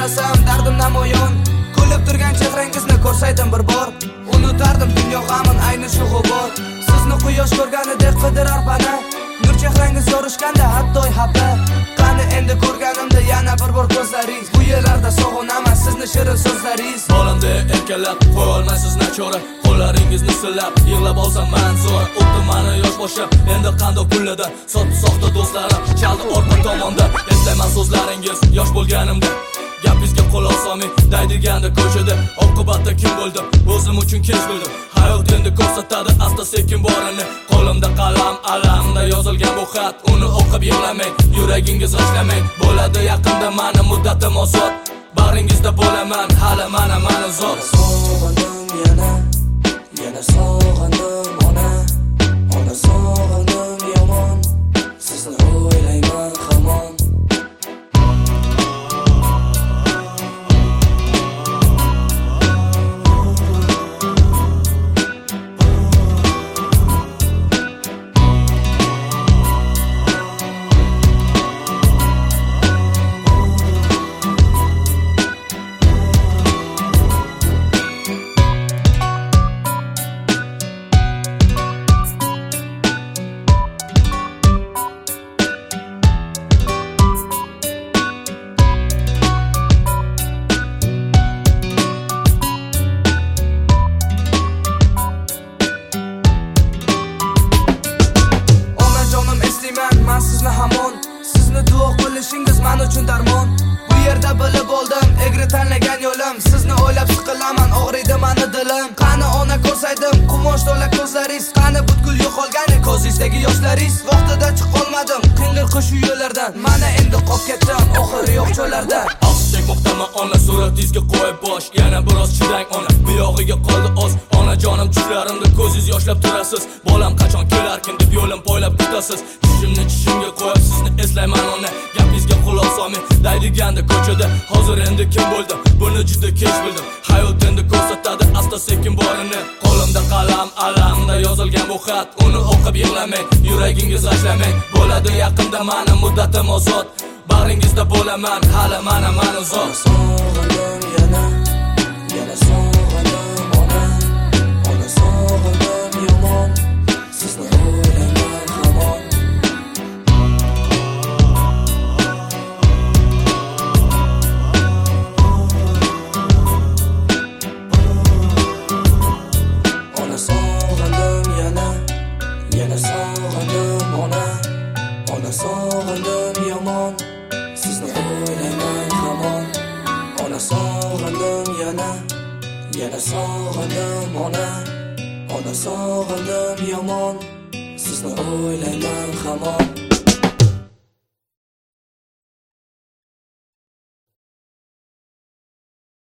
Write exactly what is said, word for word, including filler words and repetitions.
so'zlasam dardim namoyon. Kulib turgan chehrangizni ko'rsaydim bir bor, unutardim dunyo g'amin ayni shu g'ubor. Sizni quyosh ko'rganidek qidirar bana, nur chehrangiz yorishganda hatto habba. Qani endi ko'rganimda yana bir bor ko'zlaringiz, bu yerlarda sog'inaman sizni shirin so'zlaringiz. Bolamda erkalab qo'yolmaysiz nachora, qo'llaringizni silab yig'lab olsam man zo'r. O'tdi mani yosh boshim, endi qandoq kunlarda sotdi soxta do'stlarim chaldi orqa tomonda. Eslayman so'zlaringiz yosh bo'lganimda, gapingizga quloq solmay daydiganda ko'chada. Oqibatda kim bo'ldim, o'zim uchun kech bildim. Hayot endi ko'rsatadi asta sekin borini. Qo'limda qalam, alamda yozilgan bu xat, uni o'qib yig'lamay, yuragingiz g'ashlamay. Bo'ladi yaqinda mani muddatim ozod, bag'ringizda bo'laman hali mana mana zot. Sog'indim yana, yana sog'indim ona, ona sog'indim yomon, sizni o'ylayman hamon. Men sizni hamon, sizni duo qilishingiz men uchun darmon. Bu yerda bilib oldim, egri tanlagan yo'lim, sizni o'ylab siqilaman, og'riydi meni dilim. Qani ona ko'rsaydim, qumosh to'la ko'zlaringiz, qani butkul yo'qolgani ko'zingizdagi yoshlaringiz. Vaqtida chiqolmadim, qing'ir shu yo'llardan, mana endi qolib ketdim oxiri yo'q cho'larda. Chekmoqdaman ona, suratingizga qo'yib bosh, yana biroz chidang ona. Bu yog'iga qoldi oz, onajonim tushlarimda ko'zingiz yoshlab turasiz. Bolam qachon kelarkin deb yo'lim poylab kutasiz. Tushimni tushimga qo'yib sizni eslayman ona, gapingizga quloq solmay daydiganda ko'chada. Hozir endi kim bo'ldim, buni juda kech bildim. Hayot endi ko'rsatadi asta sekin borini. Qo'limda qalam, alamda yozilgan bu xat, uni o'qib yig'lamay, yuragingiz g'ashlamay. Bo'ladi yaqinda mani muddatim ozod, bag'ringizda bo'laman hali mana mana zot. Sog'indim yana, yana sog'indim ona, ona sog'indim yomon, sizni o'ylayman hamon. Ona sog'indim yana, yana sog'indim ona, ona sog'indim yomon, sizni o'ylayman hamon. Ona sog'indim yana, yana sog'indim ona, ona sog'indim yomon, sizni o'ylayman hamon.